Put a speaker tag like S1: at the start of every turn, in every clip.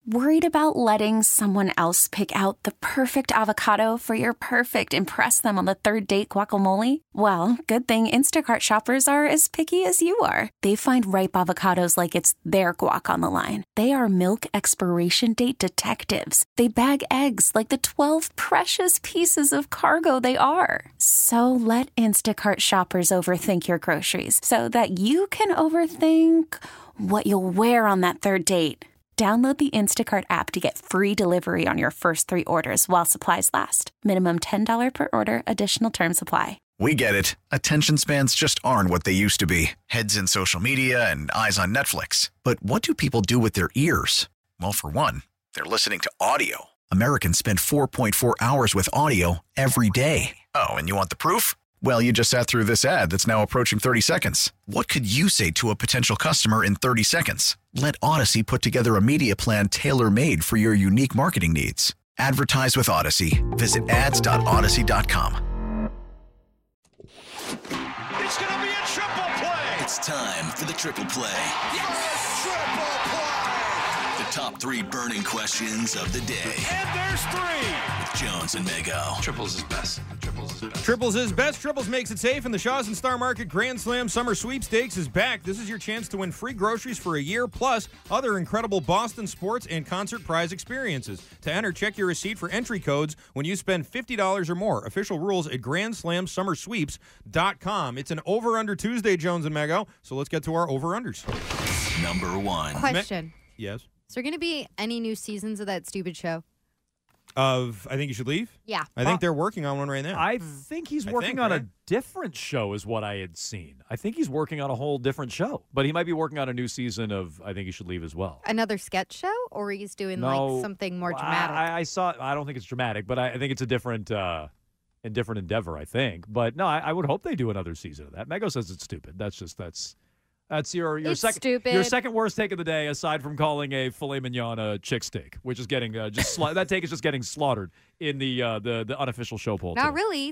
S1: Worried about letting someone else pick out the perfect avocado for your perfect impress them on the third date guacamole? Well, good thing Instacart shoppers are as picky as you are. They find ripe avocados like it's their guac on the line. They are milk expiration date detectives. They bag eggs like the 12 precious pieces of cargo they are. So let Instacart shoppers overthink your groceries so that you can overthink what you'll wear on that third date. Download the Instacart app to get free delivery on your first 3 orders while supplies last. Minimum $10 per order. Additional terms apply.
S2: We get it. Attention spans just aren't what they used to be. Heads in social media and eyes on Netflix. But what do people do with their ears? Well, for one, they're listening to audio. Americans spend 4.4 hours with audio every day. Oh, and you want the proof? Well, you just sat through this ad that's now approaching 30 seconds. What could you say to a potential customer in 30 seconds? Let Odyssey put together a media plan tailor-made for your unique marketing needs. Advertise with Odyssey. Visit ads.odyssey.com.
S3: It's going to be a triple play.
S4: It's time for the triple play.
S3: Yes! Triple play.
S4: The top 3 burning questions of the day.
S3: And there's 3.
S4: With Jones and Mego.
S5: Triples is best.
S6: Triples is best. Triples makes it safe, and the Shaw's and Star Market Grand Slam Summer Sweepstakes is back. This is your chance to win free groceries for a year, plus other incredible Boston sports and concert prize experiences. To enter, check your receipt for entry codes when you spend $50 or more. Official rules at GrandSlamSummerSweeps.com. It's an over-under Tuesday, Jones and Mego, so let's get to our over-unders.
S4: Number 1.
S7: Question.
S6: Yes?
S7: Is there going to be any new seasons of that stupid show?
S6: Of I Think You Should Leave?
S7: Yeah.
S6: I think they're working on one right now.
S8: I think he's working on a different show is what I had seen. I think he's working on a whole different show. But he might be working on a new season of I Think You Should Leave as well.
S7: Another sketch show? Or he's doing like something more dramatic?
S8: I don't think it's dramatic, but I think it's a different endeavor, I think. But no, I would hope they do another season of that. Mego says it's stupid. That's your
S7: It's
S8: second
S7: stupid.
S8: Your second worst take of the day, aside from calling a filet mignon a chick steak, which is getting that take is just getting slaughtered in the unofficial show poll.
S7: Not
S8: today.
S7: really.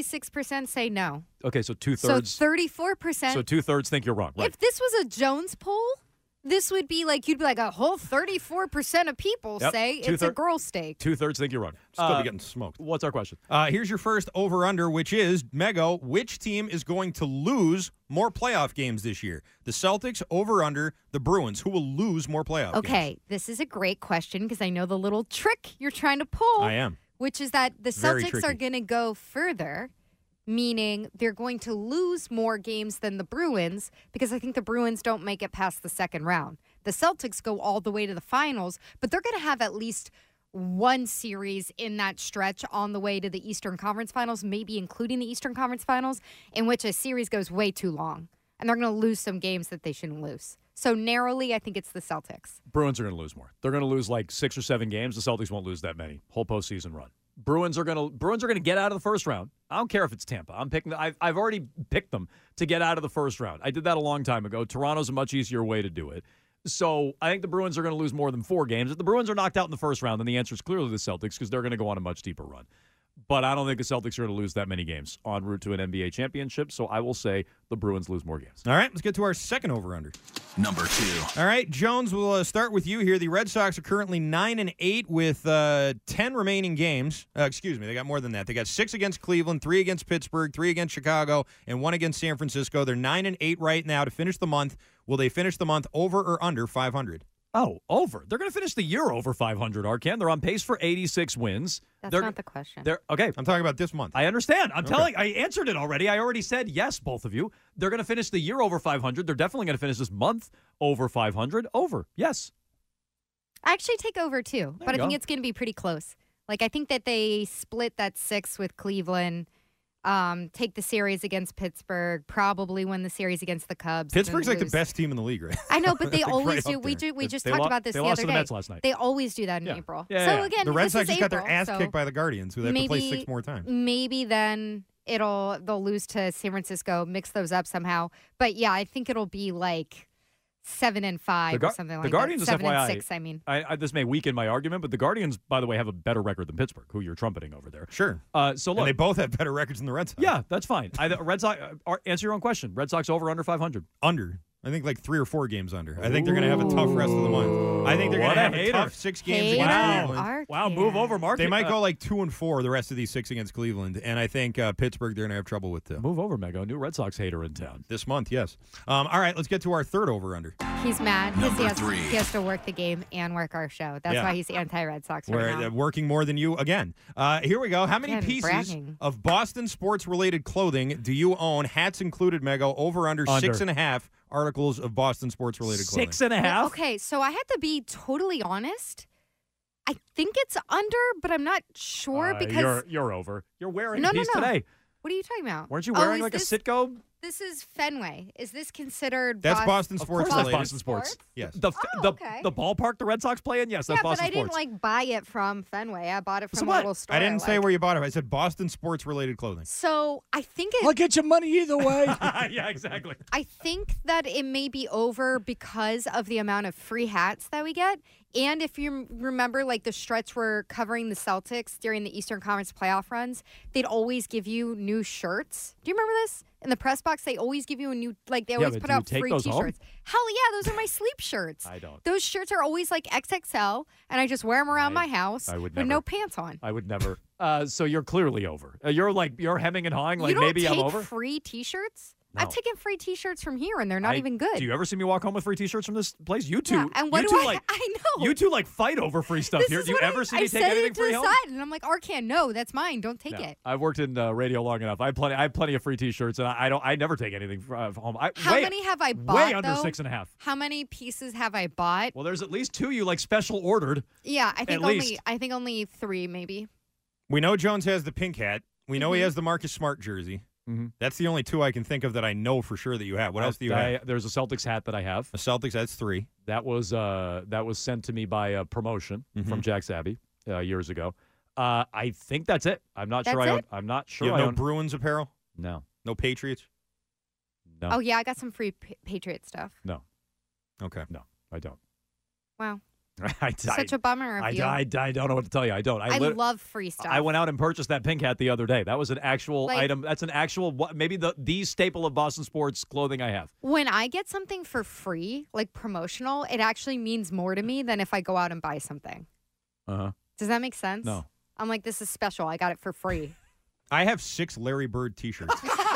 S7: 66% say no.
S8: Okay, so 2/3.
S7: So 34%.
S8: So 2/3 think you're wrong. Right.
S7: If this was a Jones poll, this would be like you'd be like a whole 34% of people say it's a girl steak.
S8: 2/3 think you're wrong.
S6: Still be getting smoked.
S8: What's our question?
S6: Here's your first over-under, which is, Mego, which team is going to lose more playoff games this year? The Celtics, over-under, the Bruins. Who will lose more playoff games?
S7: Okay, this is a great question because I know the little trick you're trying to pull.
S6: I am.
S7: Which is that the
S6: Very
S7: Celtics
S6: tricky.
S7: are going to go further, meaning they're going to lose more games than the Bruins because I think the Bruins don't make it past the second round. The Celtics go all the way to the finals, but they're going to have at least one series in that stretch on the way to the Eastern Conference Finals, maybe including the Eastern Conference Finals, in which a series goes way too long. And they're going to lose some games that they shouldn't lose. So narrowly, I think it's the Celtics.
S8: Bruins are going to lose more. They're going to lose like 6 or 7 games. The Celtics won't lose that many. Whole postseason run. Bruins are going to get out of the first round. I don't care if it's Tampa. I've already picked them to get out of the first round. I did that a long time ago. Toronto's a much easier way to do it. So I think the Bruins are going to lose more than 4 games. If the Bruins are knocked out in the first round, then the answer is clearly the Celtics because they're going to go on a much deeper run. But I don't think the Celtics are going to lose that many games en route to an NBA championship, so I will say the Bruins lose more games.
S6: All right, let's get to our second over-under.
S4: Number 2.
S6: All right, Jones, we'll start with you here. The Red Sox are currently 9-8 with 10 remaining games. They got more than that. They got 6 against Cleveland, 3 against Pittsburgh, 3 against Chicago, and 1 against San Francisco. They're 9-8 right now to finish the month. Will they finish the month over or under 500?
S8: Oh, over. They're going to finish the year over 500, Arcan. They're on pace for 86 wins.
S7: That's not the question.
S8: Okay.
S6: I'm talking about this month.
S8: I understand. I answered it already. I already said yes, both of you. They're going to finish the year over 500. They're definitely going to finish this month over 500. Over. Yes.
S7: I actually take over too, but I think it's going to be pretty close. Like I think that they split that 6 with Cleveland. Take the series against Pittsburgh, probably win the series against the Cubs.
S6: Pittsburgh's like the best team in the league, right?
S7: I know, but they always
S6: right
S7: do. We just talked about this the other day.
S8: Mets last night.
S7: They always do that in April.
S8: Yeah.
S7: Again,
S6: the Red
S7: this
S6: Sox
S7: is
S6: just
S7: April,
S6: got their ass kicked by the Guardians, who they have to play 6 more times.
S7: Maybe then they'll lose to San Francisco, mix those up somehow. But yeah, I think it'll be like 7-5 or something like that.
S8: The Guardians,
S7: 7-6, I mean.
S8: This may weaken my argument, but the Guardians, by the way, have a better record than Pittsburgh, who you're trumpeting over there.
S6: Sure.
S8: So look,
S6: and they both have better records than the Red Sox.
S8: Yeah, that's fine. Red Sox. Answer your own question. Red Sox over under 500.
S6: Under. I think like 3 or 4 games under. I think they're going to have a tough rest of the month. I think they're going to have a tough 6 games against Cleveland.
S8: Wow, move over, Mark.
S6: They might go like 2-4 the rest of these 6 against Cleveland, and I think Pittsburgh they're going to have trouble with too.
S8: Move over, Mego. New Red Sox hater in town.
S6: This month, yes. All right, let's get to our third over-under.
S7: He's mad because
S4: Number 3.
S7: he has to work the game and work our show. That's
S6: Yeah.
S7: why he's anti-Red Sox right
S6: We're
S7: now.
S6: working more than you again. Here we go. How many
S7: Again,
S6: pieces
S7: bragging.
S6: of Boston sports-related clothing do you own? Hats included, Mego. Over under 6.5 articles of Boston sports-related clothing.
S8: 6.5?
S7: Okay, so I had to be totally honest. I think it's under, but I'm not sure because
S8: you're over. You're wearing
S7: No,
S8: these
S7: no.
S8: today.
S7: what are you talking about?
S8: Weren't you
S7: Oh,
S8: wearing
S7: is
S8: like
S7: this,
S8: a Sitco?
S7: This is Fenway. Is this considered
S6: That's Boston
S8: Of course
S6: sports-related.
S8: that's Boston sports.
S6: Yes.
S7: okay.
S8: The ballpark the Red Sox play in? Yes,
S7: Yeah,
S8: that's
S7: but
S8: Boston
S7: I didn't
S8: sports.
S7: like buy it from Fenway. I bought it
S8: So
S7: from
S8: what?
S7: a little store.
S6: I didn't say
S7: like-
S6: where you bought it. I said Boston sports-related clothing.
S7: So I think
S5: I'll get you money either way.
S8: Yeah, exactly.
S7: I think that it may be over because of the amount of free hats that we get. And if you remember, like the stretch were covering the Celtics during the Eastern Conference playoff runs, they'd always give you new shirts. Do you remember this? In the press box, they always give you a new, like they always
S8: but
S7: put
S8: do you
S7: out
S8: take
S7: free
S8: those home?
S7: T-shirts. Hell yeah, those are my sleep shirts.
S8: I don't.
S7: Those shirts are always like XXL, and I just wear them around my house
S8: I would
S7: with no
S8: never.
S7: pants on.
S8: I would never. So you're clearly over. You're hemming and hawing like
S7: you don't
S8: maybe
S7: take
S8: I'm over.
S7: free T-shirts?
S8: No.
S7: I've taken free T-shirts from here, and they're not even good.
S8: Do you ever see me walk home with free T-shirts from this place? You two.
S7: Yeah, and what
S8: you
S7: do
S8: two
S7: I?
S8: like?
S7: I know.
S8: You two like fight over free stuff
S7: This
S8: here.
S7: is
S8: Do you
S7: what
S8: ever see me
S7: I
S8: take
S7: said
S8: anything
S7: it to
S8: free
S7: the
S8: home?
S7: side, and I'm like, Arcan, no, that's mine. Don't take
S8: No.
S7: it.
S8: I've worked in radio long enough. I have plenty of free T-shirts, and I never take anything home.
S7: How many have I bought?
S8: Way under
S7: though?
S8: 6.5.
S7: How many pieces have I bought?
S8: Well, there's at least 2 you like special ordered.
S7: Yeah, I think
S8: At least.
S7: I think only 3, maybe.
S6: We know Jones has the pink hat. We know
S7: Mm-hmm.
S6: he has the Marcus Smart jersey.
S8: Mhm.
S6: That's the only 2 I can think of that I know for sure that you have. What else do you have?
S8: There's a Celtics hat that I have.
S6: The Celtics, that's 3.
S8: That was sent to me by a promotion from Jack Sabby years ago. I think that's it. I'm not sure.
S7: That's it?
S8: I'm not sure.
S6: You
S8: I
S6: have no
S8: own.
S6: Bruins apparel?
S8: No.
S6: No Patriots?
S8: No.
S7: Oh yeah, I got some free Patriot stuff.
S8: No.
S6: Okay.
S8: No. I don't.
S7: Wow,
S8: I
S7: such a bummer of you.
S8: I don't know what to tell you. I don't.
S7: I
S8: lit-
S7: love free stuff.
S8: I went out and purchased that pink hat the other day. That was an actual
S7: Like-
S8: item. That's an actual maybe the staple of Boston sports clothing I have.
S7: When I get something for free, like promotional, it actually means more to me than if I go out and buy something.
S8: Uh-huh.
S7: Does that make sense?
S8: No.
S7: I'm like, this is special. I got it for free.
S6: I have 6 Larry Bird T-shirts.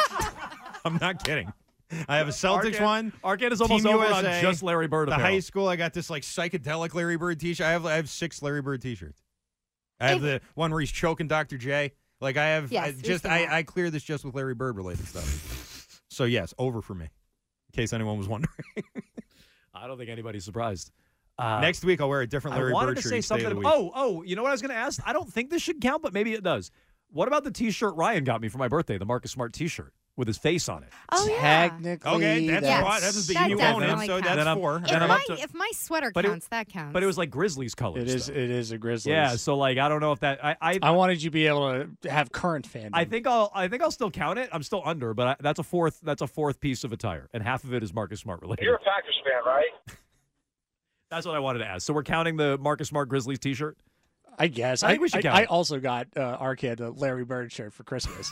S6: I'm not kidding. I have a Celtics one.
S8: Arcade is almost
S6: Team
S8: over
S6: USA,
S8: on just Larry Bird
S6: The
S8: apparel.
S6: high school, I got this like psychedelic Larry Bird T-shirt. I have 6 Larry Bird T-shirts. I have the one where he's choking Dr. J. Like I have,
S7: Yes, we've seen that.
S6: I clear this just with Larry Bird related stuff. So yes, over for me. In case anyone was wondering.
S8: I don't think anybody's surprised.
S6: Next week I'll wear a different Larry
S8: I wanted
S6: Bird
S8: to
S6: shirt.
S8: say
S6: each day of
S8: something.
S6: the week.
S8: Oh, you know what I was going to ask? I don't think this should count, but maybe it does. What about the T-shirt Ryan got me for my birthday, the Marcus Smart T-shirt with his face on it?
S7: Oh yeah.
S5: Technically,
S6: Okay, that's
S7: Yes.
S6: spot. That's
S7: That
S6: you own it,
S7: definitely
S6: so
S7: counts.
S6: that's
S8: Then
S6: 4.
S8: Then
S7: If
S8: I'm
S7: my,
S8: up to-
S7: if my sweater
S8: But it-
S7: counts, that counts.
S8: But it was like Grizzlies colors.
S5: It is.
S8: though.
S5: It is a Grizzlies.
S8: Yeah, so like I don't know if that
S5: I wanted you to be able to have current fandom.
S8: I think I'll still count it. I'm still under, but that's a fourth piece of attire, and half of it is Marcus Smart related.
S9: You're a Packers fan, right?
S8: That's what I wanted to ask. So we're counting the Marcus Smart Grizzlies T-shirt.
S5: I guess.
S8: I think we should count
S5: I
S8: it.
S5: also got Arcade a Larry Bird shirt for Christmas.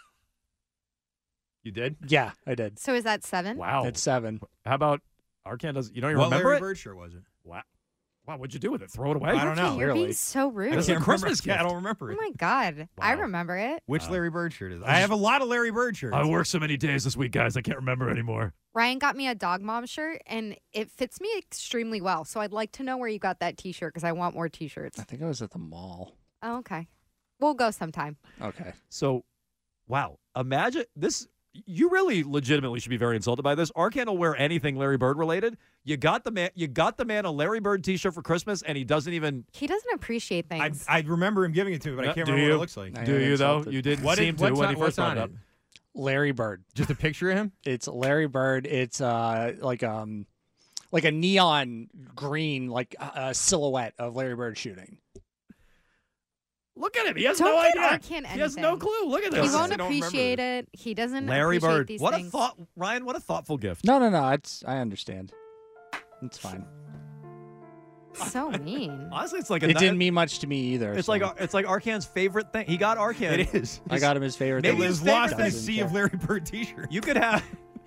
S6: You did?
S5: Yeah, I did.
S7: So is that 7?
S8: Wow.
S5: It's 7.
S8: How about Arcan? Does you don't even
S6: What
S8: remember
S6: Larry
S8: it?
S6: Bird shirt was it?
S8: Wow. What'd you do with it? Throw it away?
S6: I don't know.
S7: You're being
S5: Clearly.
S7: so rude.
S8: It's
S6: I
S8: a
S6: can't
S8: Christmas
S6: remember. Yeah, I
S8: gift.
S6: don't remember
S7: Oh
S6: it.
S7: my God. I
S8: Wow.
S7: remember it.
S6: Which Larry Bird shirt is it? I have a lot of Larry Bird shirts.
S8: I worked so many days this week, guys. I can't remember anymore.
S7: Ryan got me a Dog Mom shirt, and it fits me extremely well. So I'd like to know where you got that T-shirt because I want more T-shirts.
S5: I think I was at the mall.
S7: Oh, okay. We'll go sometime.
S5: Okay.
S8: So, wow. Imagine this. You really legitimately should be very insulted by this. Arcan will wear anything Larry Bird related. You got the man a Larry Bird T-shirt for Christmas, and he doesn't even.
S7: He doesn't appreciate things.
S6: I remember him giving it to me, but I can't
S8: Do
S6: remember
S8: you?
S6: what it looks like.
S5: I
S8: Do
S5: am
S8: you though?
S5: insulted.
S8: You didn't
S6: What
S8: seem
S6: is-
S8: to
S6: what's
S8: when
S6: on-
S8: he first
S6: what's
S8: brought
S6: on
S8: it up.
S6: it?
S5: Larry Bird.
S6: Just a picture of him?
S5: It's Larry Bird. It's like a neon green silhouette of Larry Bird shooting.
S8: Look at him. He has
S7: Don't
S8: no
S7: get
S8: idea.
S7: Arcan
S8: He has no
S7: anything.
S8: clue. Look at
S7: he
S8: this.
S7: won't
S6: I don't remember
S7: appreciate it. He doesn't
S8: Larry
S7: appreciate
S8: Bird.
S7: these
S8: What
S7: things.
S8: a thought, Ryan. What a thoughtful gift.
S5: No. I understand. It's fine.
S7: So mean.
S8: Honestly, it's like a.
S5: It didn't mean much to me either.
S8: It's
S5: so
S8: like Arcan's favorite thing. He got Arcan.
S6: It is.
S5: I got him his favorite.
S8: Maybe
S5: thing.
S6: It
S8: his
S6: was lost in
S8: favorite
S6: a
S8: thing.
S6: sea of Larry Bird T-shirts.
S8: You could have.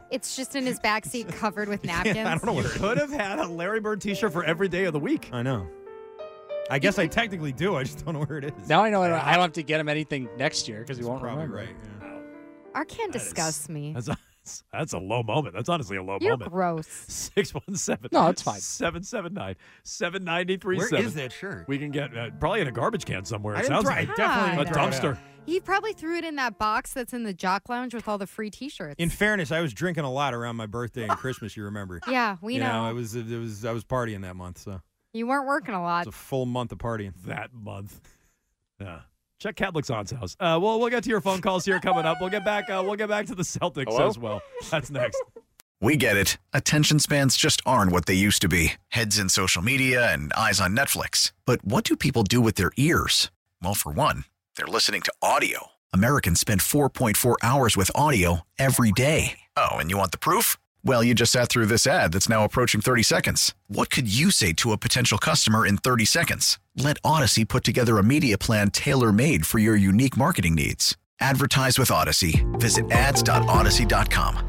S7: It's just in his backseat covered with napkins.
S6: I don't know where it is.
S8: Could have had a Larry Bird T-shirt for every day of the week.
S6: I know. I guess I technically do. I just don't know where it is.
S5: Now I know I don't have to get him anything next year because he won't
S6: Probably
S5: remember.
S6: right. Yeah.
S7: Arcand disgusts me.
S8: That's a low moment. That's honestly a low
S7: You're
S8: moment.
S7: gross.
S8: 617.
S5: No, it's fine.
S8: 779-7937.
S6: Where is that shirt?
S8: We can get probably in a garbage can somewhere.
S6: I
S8: It
S6: didn't
S8: sounds
S6: throw- I
S8: like
S6: definitely
S8: a
S6: didn't throw it
S8: dumpster.
S6: out.
S7: He probably threw it in that box that's in the Jock Lounge with all the free T-shirts.
S6: In fairness, I was drinking a lot around my birthday and Christmas. You remember?
S7: Yeah, we
S6: You
S7: know.
S6: I was partying that month, so
S7: You weren't working a lot.
S6: it's a full month of partying.
S8: That month. Yeah. Check Kadlik's aunt's house. We'll get to your phone calls here coming up. We'll get back to the Celtics as well. That's next.
S2: We get it. Attention spans just aren't what they used to be. Heads in social media and eyes on Netflix. But what do people do with their ears? Well, for one, they're listening to audio. Americans spend 4.4 hours with audio every day. Oh, and you want the proof? Well, you just sat through this ad that's now approaching 30 seconds. What could you say to a potential customer in 30 seconds? Let Odyssey put together a media plan tailor-made for your unique marketing needs. Advertise with Odyssey. Visit ads.odyssey.com.